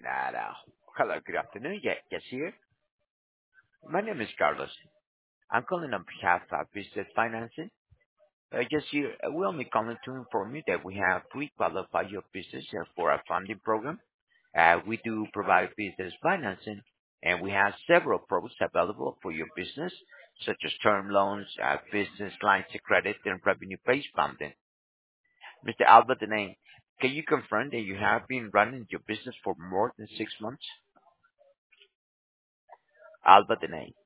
And hello, good afternoon. Yeah, yes, here. My name is Carlos. I'm calling on behalf of Business Financing. Yes, here. We only calling to inform you that we have pre-qualified your business for a funding program. We do provide business financing, and we have several products available for your business, such as term loans, business lines of credit, and revenue-based funding. Mr. Albert Denane, can you confirm that you have been running your business for more than 6 months? Albert Denane.